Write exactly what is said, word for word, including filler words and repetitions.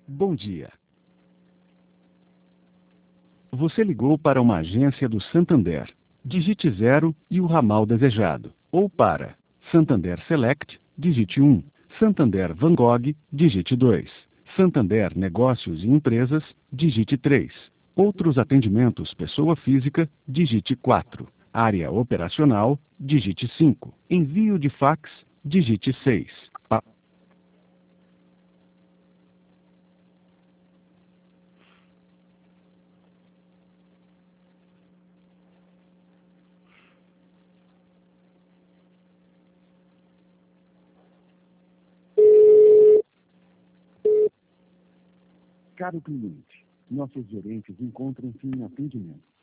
Bom dia. Você ligou para uma agência do Santander. Digite zero e o ramal desejado. Ou para Santander Select, digite um. Santander Van Gogh, digite dois. Santander Negócios e Empresas, digite três. Outros atendimentos pessoa física, digite quatro. Área operacional, digite cinco. Envio de fax, digite seis. Pa- Caro cliente, nossos gerentes encontram-se em atendimento.